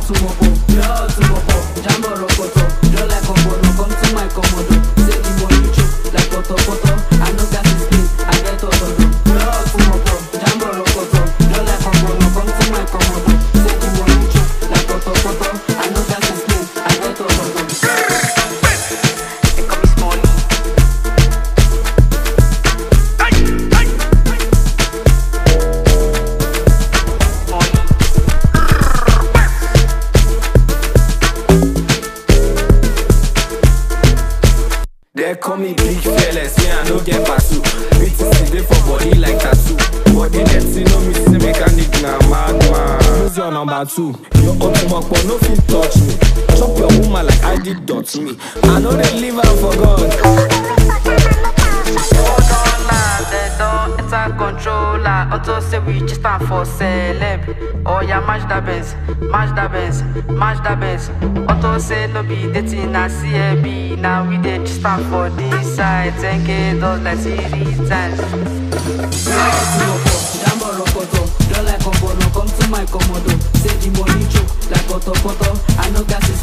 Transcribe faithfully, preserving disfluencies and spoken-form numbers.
sumopo, blood sumopo, jambo rokoto, don't like combono, come to my commodo. Say the money choke, like poto poto, I know gas is clean, I get otodo. Blood sumopo, jambo rokoto, don't like combono, come to my commodo. Say the money choke, like poto poto, I know gas is clean, I get otodo. They call me Small. They call me big fearless, yeah, I no get pasu. B T C dey for body like tattoo. Body dirty, no me see mechanic na madman. Use your number two. Your ultimate but no fit touch me. Chop your woman like I did dot me. I know they leave her for God. Controller, auto say we just stand for celeb. Oh yeah, match that Benz, match that Benz, match that Benz. Auto say no be dating na C L B. Now we dey just stand for this side. ten K does like series times. Jambo rokoto, don't like combo, no come to my commodo. Say the money choke like poto poto. I know gas is